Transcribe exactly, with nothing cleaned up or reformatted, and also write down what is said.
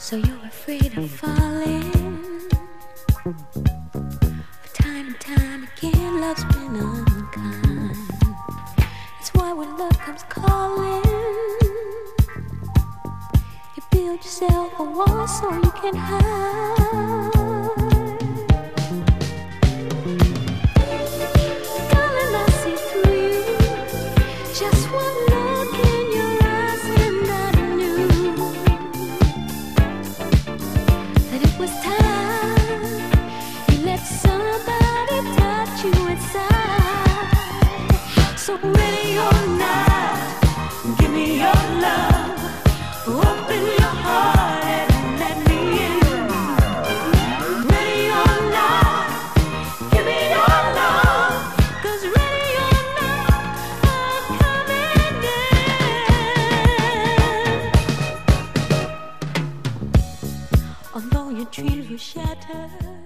So you're afraid of falling. For time and time again, love's been unkind. That's why when love comes calling, you build yourself a wall so you can hide. Darling, I see through you. Just one look in your eyes and I knew that it was time you let somebody touch you inside. So ready or not, give me your love. Open your heart and let me in. Ready or not, give me your love. 'Cause ready or not, I'm coming in. Although your dreams were shattered,